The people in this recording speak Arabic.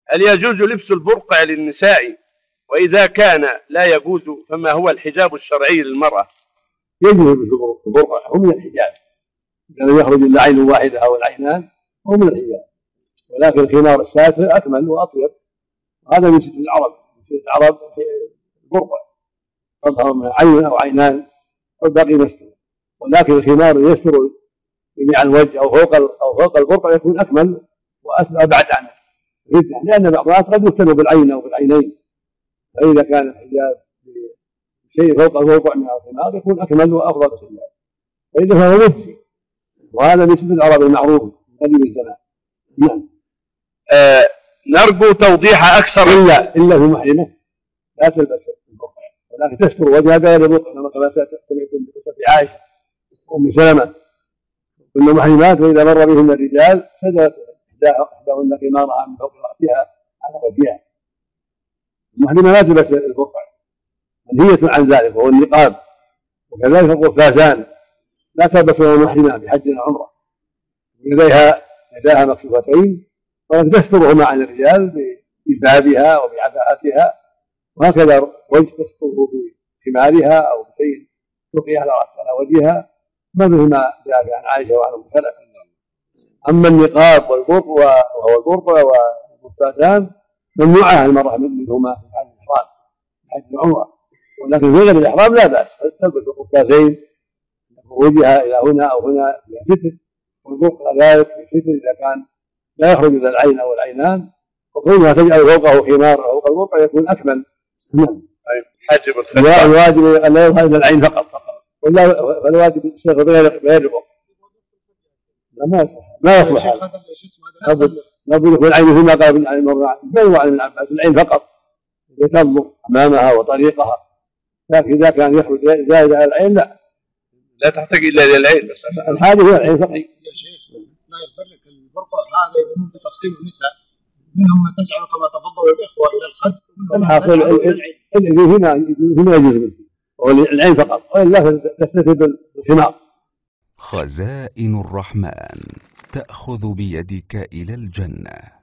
هل يجوز لبس البرقع للنساء؟ وإذا كان لا يجوز فما هو الحجاب الشرعي للمرأة؟ يجوز لبس البرقع، هو من الحجاب، إذا لم يخرج إلا عين واحدة أو العينان هو من الحجاب، ولكن الخمار الساتر أكمل وأطيب، وهذا من ستر العرب. من ستر العرب البرقع تظهر من عين أو عينان والباقي مستور، ولكن الخمار يستر جميع الوجه أو فوق البرقع يكون أكمل وأبعد عنه، لأن بعض الناس قد يفتن بالعين أو بالعينين، فإذا كان الحجاب بشيء فوق البرقع من الخمار يكون أكمل وأفضل الحجاب، فإذا فهو مجزي، وهذا من ستر العرب المعروف من قديم الزمان. نعم. نرجو توضيح أكثر. إلا في محرمة لا تلبس البرقع، ولكن تستر وجهها بغير البرقع، كما سمعتم بقصة عائشة وأم سلمة كن محرمات، وإذا مر بهن الرجال سدلت إحداهن خمارها من فوق رأسها على وجهها. المحرمة لا تلبس البرقع، منهية عن ذلك وهو النقاب، وكذلك القفازان لا تلبسها المحرمة بحج وعمرة، يداها مكشوفتين، ولكن تسترهما عن الرجال بجلبابها وبعباءتها، وهكذا وجه تستره بخمارها أو بشيء تلقي على رأسها على وجهها، مثل ما جاء عن عائشة وعن أم سلمة. أما النقاب وهو البرقع والقفازان ممنوعة المرأة منهما في حال الإحرام حج وعمرة، ولكن في غير الإحرام لا بأس تلبس القفازين وجهها إلى هنا أو هنا إلى ستر، والبرقع ذلك في ستر إذا كان لا يخرج إلى العين أو العينان، وكونها تجعل فوقه خمار أو فوق البرقع يكون أكمل. نعم. حاجب الختان الواجب أن لا يظهر إلى العين فقط، فالواجب يستغفر غير البرقع ما يصلح هذا. نقول يكون العين فيما قال ابن عباس العين فقط يتنظر أمامها وطريقها، لكن إذا كان يخرج زائد على العين لا تحتاج إلا إلى العين بس. الحاجة هي العين فقط. يا شيخ لا يفرق البرقع هذا يقوم بتفصيل النساء، منهم من تجعل كما تفضل الإخوة إلى الخد، هنا يجوز منه والعين فقط، وإلا تستفيد بالخمار. خزائن الرحمن تأخذ بيدك إلى الجنة.